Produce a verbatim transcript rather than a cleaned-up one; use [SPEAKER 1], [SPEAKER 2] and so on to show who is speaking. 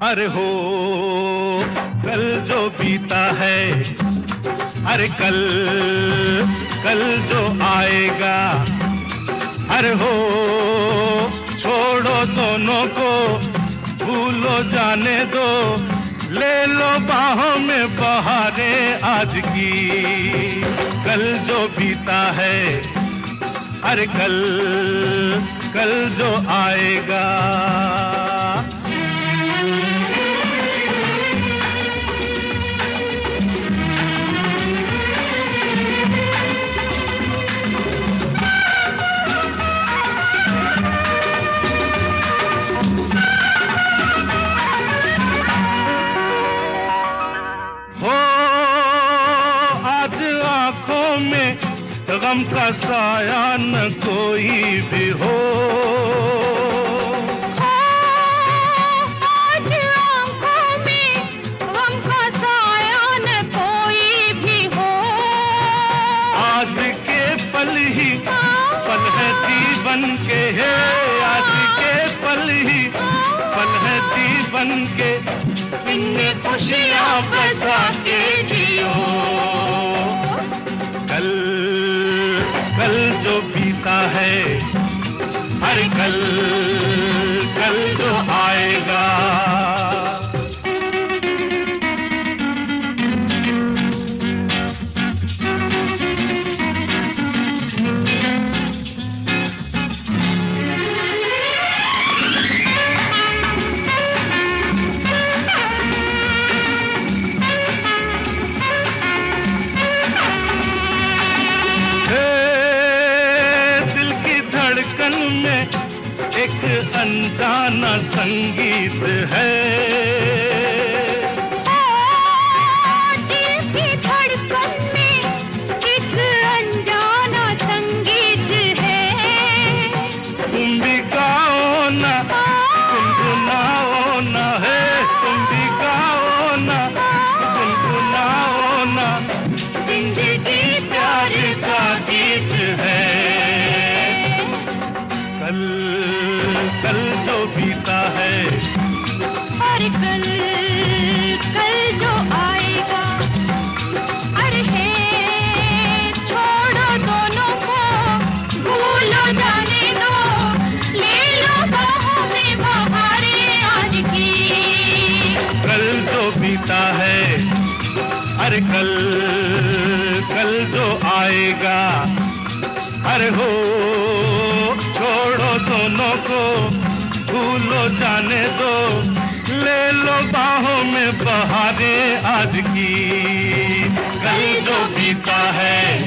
[SPEAKER 1] अरे हो कल जो बीता है, अरे कल कल जो आएगा, अरे हो छोड़ो दोनों को, भूलो जाने दो, ले लो बाहों में बहारें आज की। कल जो बीता है, अरे कल कल जो आएगा। गम का साया न कोई भी हो,
[SPEAKER 2] आज आँखों में गम का साया न कोई भी हो।
[SPEAKER 1] आज के पल ही पल है जीवन के, है आज के पल ही पल है जीवन के, इनमें खुशियाँ बसा के जियो। कल कल जो बीता है, हर कल कल जो आएगा। एक अनजाना संगीत है,
[SPEAKER 2] दिल की धड़कन में एक अनजाना संगीत है।
[SPEAKER 1] तुम भी गाओ ना, गुनगुनाओ ना, है तुम भी गाओ ना, गुनगुनाओ ना, जिंदगी प्यार का गीत है। कल कल जो बीता है,
[SPEAKER 2] अरे कल कल जो आएगा, अरे है छोड़ो दोनों को, भूलो जाने दो, ले लो बाहों में बहारें आज की।
[SPEAKER 1] कल जो बीता है, अरे कल कल जो आएगा, अरे हो छोड़ो दोनों को, भूलो जाने दो, ले लो बाहों में बहारें आज की। कल जो बीता है,